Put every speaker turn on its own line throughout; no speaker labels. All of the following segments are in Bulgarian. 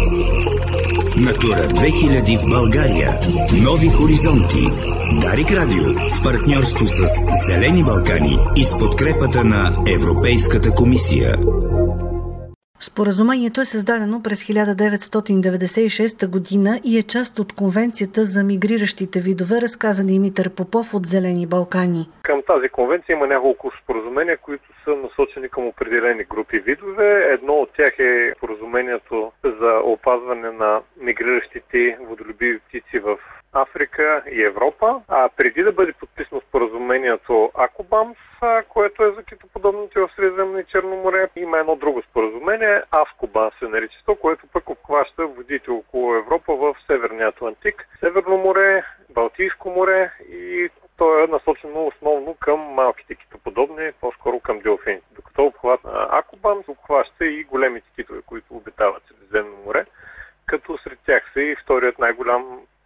Натура 2000 в България. Нови хоризонти. Дарик Радио в партньорство с Зелени Балкани и с подкрепата на Европейската комисия.
Споразумението е създадено през 1996 година и е част от Конвенцията за мигриращите видове, разказа Димитър Попов от Зелени Балкани.
Към тази конвенция има няколко споразумения, които са насочени към определени групи видове. Едно от тях е споразумението за опазване на мигриращите водолюбиви птици в Африка и Европа. А преди да бъде подписано споразумението АКОБАМС, което е за китоподобните в Средиземно и Черно море, има едно друго споразумение, АСКОБАМС се нарича, което пък обхваща водите около Европа в Северния Атлантик, Северно море, Балтийско море, и то е насочено основно към малките китоподобни, по-скоро към делфините. Докато обхват АКОБАМС обхваща и големите китове, които обитават в Средиземно море, като сред тях са и вторият най-голям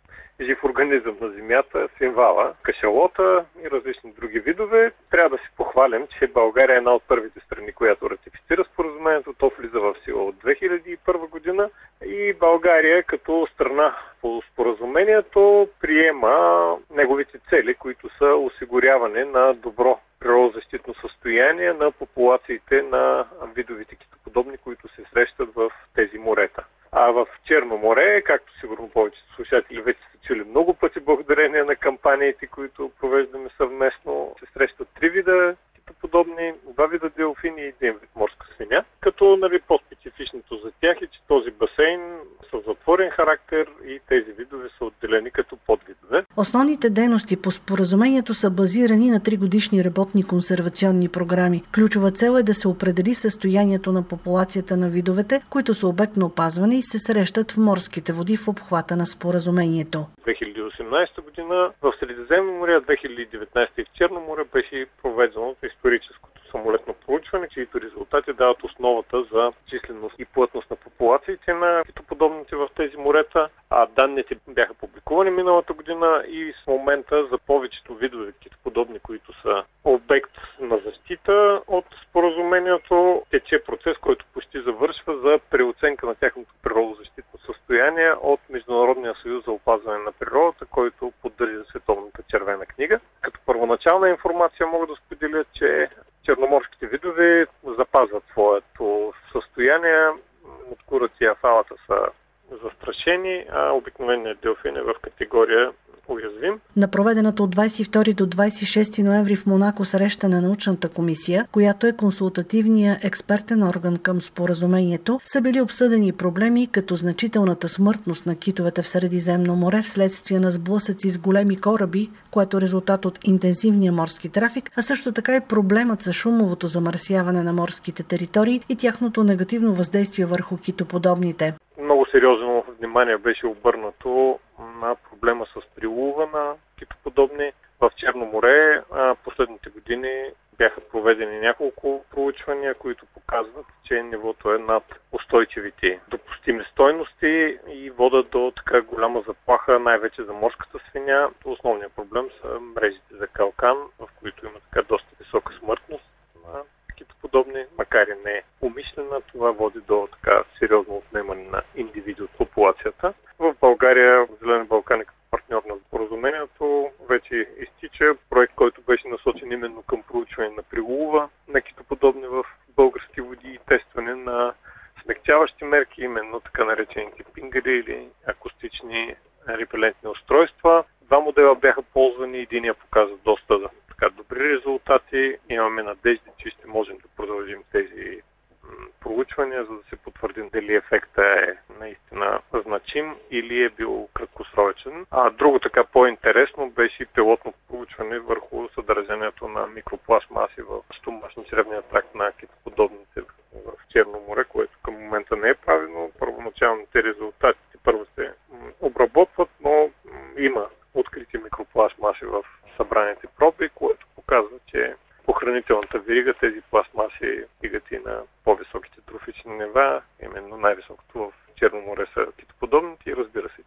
жив организъм на Земята, синвала, кашалота и различни други видове. Трябва да си похвалим, че България е една от първите страни, която ратифицира споразумението. То влиза в сила от 2001 година и България като страна по споразумението приема неговите цели, които са осигуряване на добро природозащитно състояние на популациите на видовите китоподобни, които се срещат в тези морета. А в Черно море, както сигурно повечето слушатели вече са чули много пъти, благодарение на кампаниите, които провеждаме съвместно, се срещат 3 вида китоподобни, 2 вида делфини и 1 вид морска свиня. Като по-специфичното за тях е, че този басейн с затворен характер и тези видове са отделени като подвидове.
Основните дейности по споразумението са базирани на 3-годишни работни консервационни програми. Ключова цел е да се определи състоянието на популацията на видовете, които са обект на опазване и се срещат в морските води в обхвата на споразумението.
2018 година в Средиземно море, 2019 и в Черно море беше проведено историческото самолетно проучване, чието резултати дават основата за численост и плътност на популациите на китоподобните в тези морета. А данните бяха публикувани миналата година и в момента за повечето видове китоподобни, които са обект на защита от споразумението, тече процес, който почти завършва за преоценка на тяхното природозащитно състояние от Международния съюз за опазване на природата, който поддържа Световната червена книга. Като първоначална информация мога да споделя, че черноморските видове запазват своето състояние. Откуръци и афалата са застрашени, а обикновеният делфин е в категория уязвим.
На проведената от 22 до 26 ноември в Монако среща на научната комисия, която е консултативният експертен орган към споразумението, са били обсъдени проблеми като значителната смъртност на китовете в Средиземно море вследствие на сблъсъци с големи кораби, което е резултат от интензивния морски трафик, а също така и проблемът за шумовото замърсяване на морските територии и тяхното негативно въздействие върху китоподобните.
Много сериозно внимание беше обърнато на проблема с прилова на китоподобни в Черно море. Последните години бяха проведени няколко проучвания, които показват, че нивото е над устойчивите допустими стойности и водят до така голяма заплаха, най-вече за морската свиня. Основният проблем са мрежите за калкан, в които има така доста висока смъртност на китоподобни, макар и не умишлена. Това води до така сериозно отнемане на индивиди от популацията. В България, Зелени Балкани като партньор на споразумението, вече изтича проект, който беше насочен именно към проучване на прилова на китоподобни в български води и тестване на смекчаващи мерки, именно така наречените пингари или акустични репелентни устройства. 2 модела бяха ползвани, единия показва доста добри резултати. Имаме надежди, че ще можем да продължим тези проучвания, за да се потвърдим дали ефекта е наистина значим или е бил краткосрочен. А друго така по-интересно беше пилотно проучване върху съдържанието на микропластмаси в стомашно-чревния тракт на китоподобните в Черно море, което към момента не е правилно. Първоначалните резултати първо се обработват, но има открити микропластмаси в събраните проби, което показва, че по хранителната верига тези пластмаси стигат и на по-високите трофични нива, именно най-високото в Черно море са китоподобните и разбира се човекът.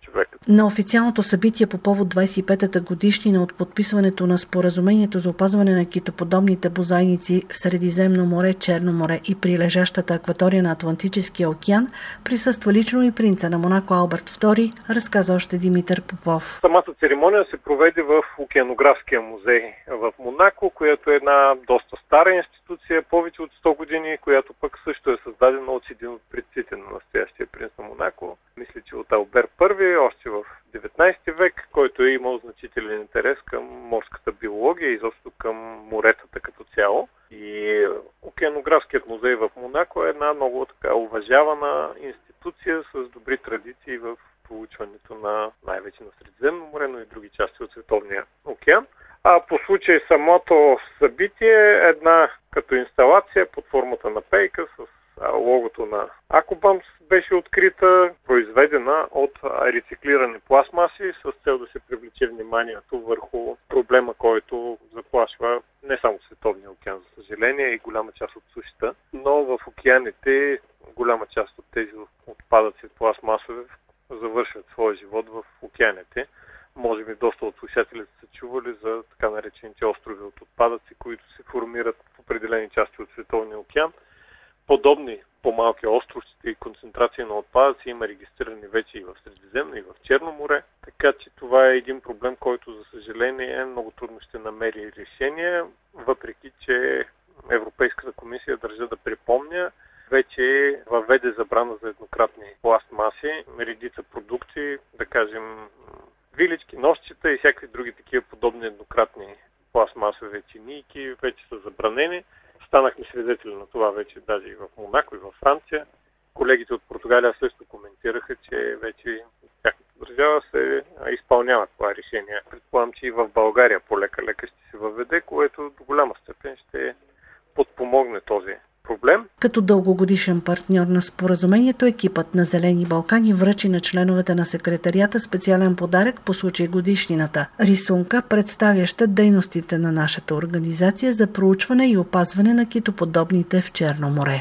На официалното събитие по повод 25-та годишнина от подписването на споразумението за опазване на китоподобните бозайници в Средиземно море, Черно море и прилежащата акватория на Атлантическия океан присъства лично и принца на Монако Алберт II, разказа още Димитър Попов.
Самата церемония се проведе в Океанографския музей в Монако, която е една доста стара институция, повече от 100 години, която пък също е създадена от един от предците на настоящия принц на Монако. Мисля, че от Алберт I, още в 19 век, който е имал значителен интерес към морската биология и изобщо към моретата като цяло. И Океанографският музей в Монако е една много така уважавана институция с добри традиции в проучването на най-вече на Средиземно море, но и други части от Световния океан. А по случай самото събитие, една като инсталация под формата на пейка с логото на Акобамс беше открита, произведена от рециклирани пластмаси с цел да се привлече вниманието върху проблема, който заплашва не само Световния океан, за съжаление, и голяма част от сушата, но в океаните голяма част от тези отпадъци пластмасови завършват своя живот в океаните. Може би доста от слушателите са чували за така наречените острови от отпадъци, които се формират в определени части от Световния океан. Подобни по-малки островчета и концентрации на отпадъци има регистрирани вече и в Средиземно, и в Черно море. Така че това е един проблем, който за съжаление много трудно ще намери решение, въпреки че Европейската комисия, държа да припомня, вече въведе забрана за еднократни пластмаси, редица продукти, да кажем вилички, нощчета и всякакви други такива подобни еднократни пластмасови чинийки вече са забранени. Станахме свидетели на това вече даже и в Монако, и в Франция. Колегите от Португалия също коментираха, че вече тяхната държава се изпълнява това решение. Предполагам, че и в България полека-лека ще се въведе, което до голяма степен ще подпомогне този проблем.
Като дългогодишен партньор на споразумението, екипът на Зелени Балкани връчи на членовете на секретарията специален подарък по случай годишнината. Рисунка, представяща дейностите на нашата организация за проучване и опазване на китоподобните в Черно море.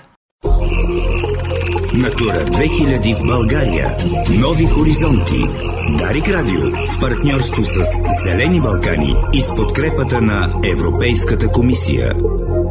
Натура 2000 в България. Нови хоризонти. Дарик Радио в партньорство с Зелени Балкани и с подкрепата на Европейската комисия.